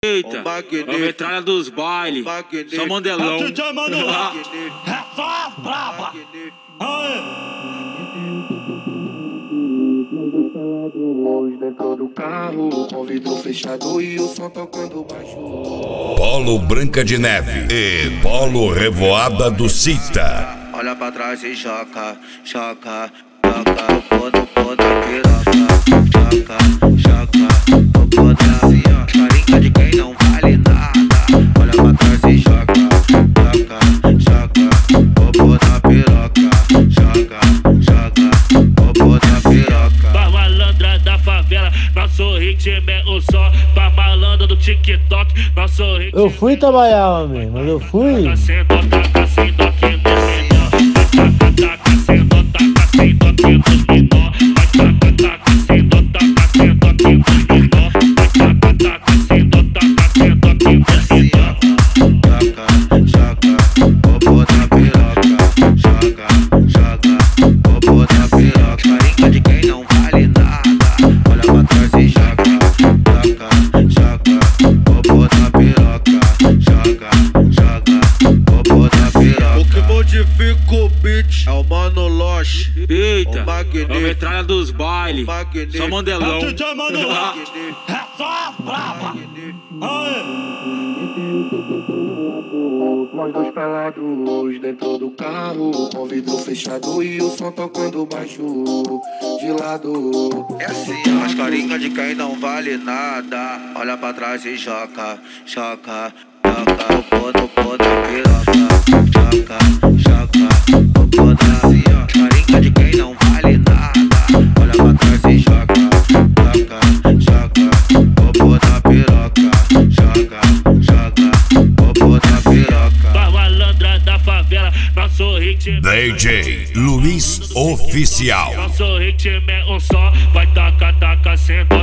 Eita, a metralha dos bailes, só Mandelão. É só as braba. Dentro do carro, com vidro fechado e o som tocando baixo. Polo Branca de Neve e Polo Revoada do Cita. Olha pra trás e choca, choca, choca. O pô da piroca, choca, choca. O pô da carinha de quem não vale nada. Olha pra trás e choca, choca, choca. O pô da piroca, choca, choca. O pô da piroca. Pra malandra da favela, nosso ritmo é o som. Pra malandra do TikTok, nosso ritmo. Eu fui trabalhar, amigo, mas eu fui. Taca sem dó que desce. Taca sem dó que nos menor. Taca sem dó que nos menor. Taca sem dó que nos menor. Choca, choca, o pô da piroca. Choca, choca, o pô da piroca. Carinha de quem não vale nada. Olha pra trás e choca, choca, choca. O pô da piroca. Choca, choca, o pô da piroca. O que modifica o beat é o Mano Loche. Eita, a metralha dos bailes, só Mandelão. É só as braba. Nós dois pelados dentro do carro, com vidro fechado e o som tocando baixo de lado. É assim, as carinhas de quem não vale nada. Olha pra trás e choca, choca, choca. O pô da piroca, choca, choca. O pô da carinha de quem não vale nada. Olha pra trás e choca, choca, choca. O pô da piroca, choca, choca. O pô da piroca. Pra malandra da favela, nosso ritmo. DJ Luiz Oficial. Nosso ritmo é um som. Vai taca, taca, senta.